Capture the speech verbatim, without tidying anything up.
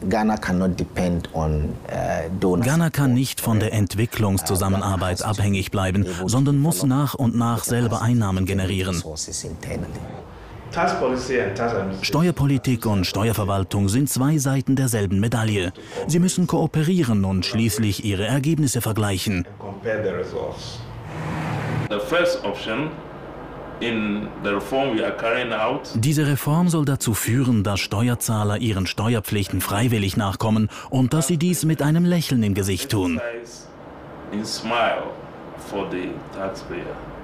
Ghana kann nicht von der Entwicklungszusammenarbeit abhängig bleiben, sondern muss nach und nach selber Einnahmen generieren. Steuerpolitik und Steuerverwaltung sind zwei Seiten derselben Medaille. Sie müssen kooperieren und schließlich ihre Ergebnisse vergleichen. Diese Reform soll dazu führen, dass Steuerzahler ihren Steuerpflichten freiwillig nachkommen und dass sie dies mit einem Lächeln im Gesicht tun. In smile for the taxpayer.